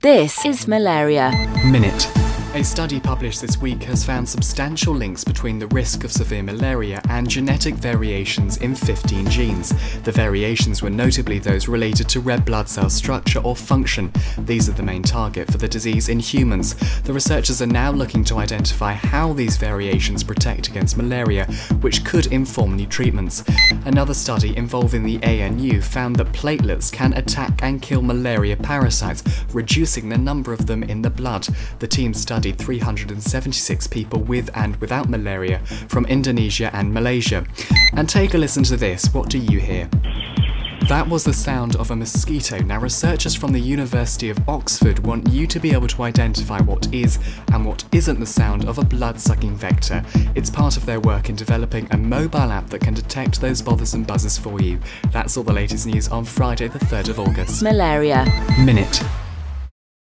This is Malaria Minute. A study published this week has found substantial links between the risk of severe malaria and genetic variations in 15 genes. The variations were notably those related to red blood cell structure or function. These are the main target for the disease in humans. The researchers are now looking to identify how these variations protect against malaria, which could inform new treatments. Another study involving the ANU found that platelets can attack and kill malaria parasites, reducing the number of them in the blood. The team studied 376 people with and without malaria from Indonesia and Malaysia. And take a listen to this. What do you hear? That was the sound of a mosquito. Now, researchers from the University of Oxford want you to be able to identify what is and what isn't the sound of a blood-sucking vector. It's part of their work in developing a mobile app that can detect those bothersome buzzers for you. That's all the latest news on Friday, the 3rd of August. Malaria Minute.